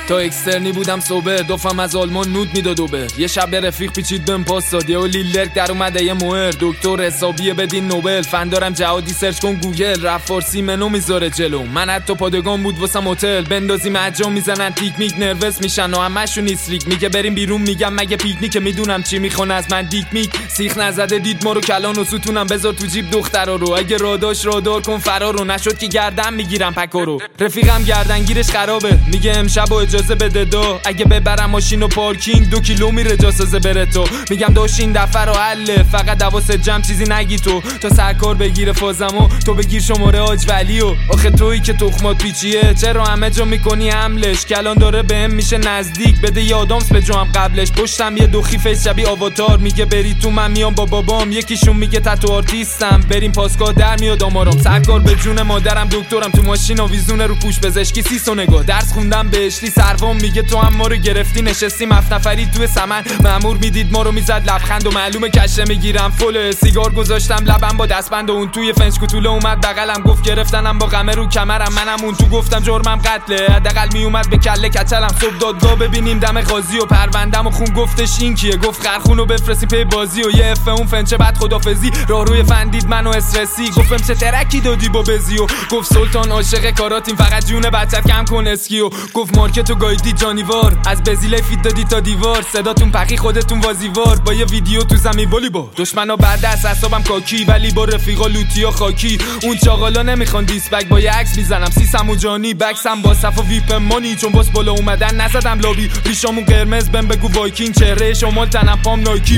تا اکسترنی بودم صبح دوفم از آلمان نود میداد اوبر. یه شب رفیق پیچید بهم پاس داد و لیلرک در اومده یه موهر. دکتر حسابیه بدین نوبل فن دارم جهادی سرچ کن گوگل. رفت فارسی منو میذاره جلو من حتی پادگان بود واسم هتل. بندازیم اجام میزنن تیک میک نروس میشن و همشون ایسلیک. میگه بریم بیرون میگم مگه پیکنیک میدونم چی میخوان از من دیک میک. سیخ نزده دید ما رو کلان و ستونم بذار تو جیب دخترا رو. اگه راداش رادار کن فرار رو نشد که گردن میگیرم پکا رو. رفیقم گردنگیرش خرابه میگه امشب اجازه بده دو. اگه ببرم ماشین و پارکینگ 2 کیلو میره جاسازه بره تو. میگم داش این دفعه رو حله فقط حواست جمع چیزی نگی تو. تا سرکار بگیره فازمو تو بگیر شماره حاج ولیو. آخه تویی که تخمات پیچیه چرا همه جا میکنی حملش. کلان داره بهم میشه نزدیک بده یادامس به جام قبلش. پشتم یه دو خیفش شبیه آواتار میگه بری تو من میام با بابام. یکیشون میگه تتو آرتیستم بریم پاسگاه در میاد آمارم. سرکار به جون مادرم دکترم تو ماشین آویزونه رو پوش پزشکی 30 نگاه. درس خوندم بهشتی سروم میگه تو هم ما رو گرفتی نشستیم 7 نفری توی سمن. مأمور میدید ما رو میزد لبخند و معلومه کشه میگیرم فل. سیگار گذاشتم لبم با دستبند و اون توی فنج کوتوله اومد بغلم گفت گرفتنم با قمه رو کمرم. منم اون تو گفتم جرمم قتله حداقل میومد به کله کچلم. صبح دادگاه ببینیم دم قاضی و پروندم و خون گفتش این کیه. گفت خرخونو بفرستی پی بازی و یه اف اون فنچه بعد خدافظی. راه روی فندید منو استرسی گفتم چه ترکی دادی با بزی و گفت سلطان عاشق کاراتیم فقط جون بچت کم کن اسکیو. گفت مارکتو گایدی جانیوار از بزیله فیت دادی تا دیوار. صداتون پخی خودتون وازیوار با یه ویدیو تو زمین والیبال. دشمنا بعد از حسابم کاکی ولی با رفیقا لوتی و خاکی. اون چاقالا نمیخوان دیسبک با یه عکس میزنم سیسم و جانی بکسم با صف و ویپ مانی. چون باس بالا اومدن نزدم لابی ریشامون قرمز بهم بگو وایکینگ. چهره شمال تنم پام نایکی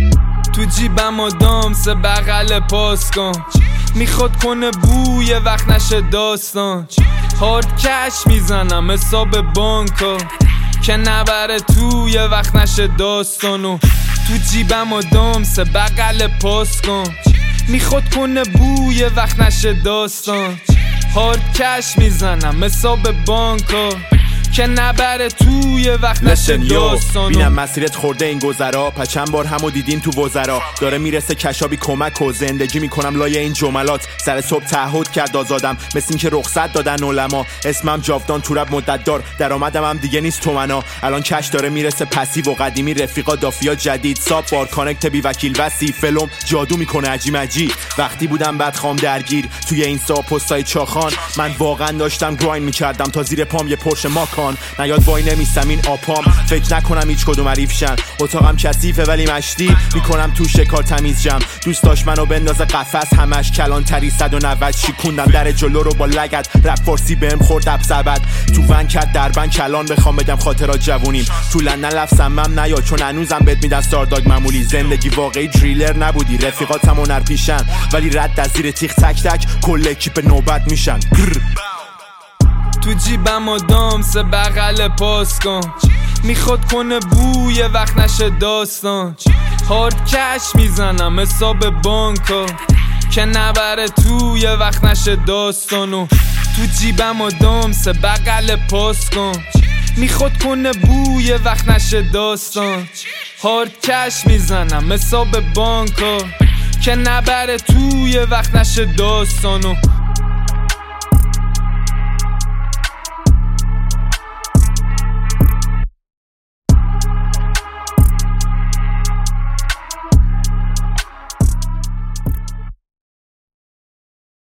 تو جیبم آدام سه بغل پاس کن. میخواد کنه بوی وقت نشه داستان. هارد کش میزنم حساب بانکا که نبره توی وقت نشه داستانو. تو جیبم آدام سه بغل پاس کن. میخواد کنه بوی وقت نشه داستان. هارد کش میزنم حساب بانکا که نبره توی وقت نشه داستانو. بینم مسیرت خورده این گذرا پس چند بار همو دیدیم تو وزرا. داره میرسه کشابی کمک و زندگی میکنم لای این جملات. سر صبح تعهد کرد آزادم مثل این که رخصت دادن علما. اسمم جاودان تو رب مدت دار درآمدم هم دیگه نیست تومنا. الان کش داره میرسه پسیو و قدیمی رفیقا دافیا جدید. ساب بار کانکت بی وکیل وسی فلم جادو میکنه عجیم عجیب. وقتی بودم بدخوام درگیر توی این سا پستای چاخان. من واقعا داشتم گراین میکردم تا زیر پام یه پرش ماکان. نیاد وای نمیستم این آپام فکر نکنم هیچ کدوم عریفشن. اتاقم کثیفه ولی مشتی میکنم تو شکار تمیز جم. دوست داشت منو بندازه قفس همش کلان تری 190 شیکوندم در جلو رو با لگد. رپ فارسی بهم خورد ابزبد تو ون کرد دربن کلان. بخوام بگم خاطرات جوونیم تو لندن لفظم نیاد چون هنوزم بهت میدن ستارداگ معمولی. زندگی واقعی دریلر نبودی رفیقاتم هنر پیشن ولی رد از زیر تیغ تک تک کل اکیپ نوبت میشن. تو جیبم آدام سه بغل پاس کن. میخواد کنه بوی وقت نشه داستان. هارد کش میزنم حساب بانکا که نبره توی وقت نشه داستانو. تو جیبم آدام سه بغل پاس کن. میخواد کنه بوی وقت نشه داستان. هارد کش میزنم حساب بانکا که نبره توی وقت نشه داستانو.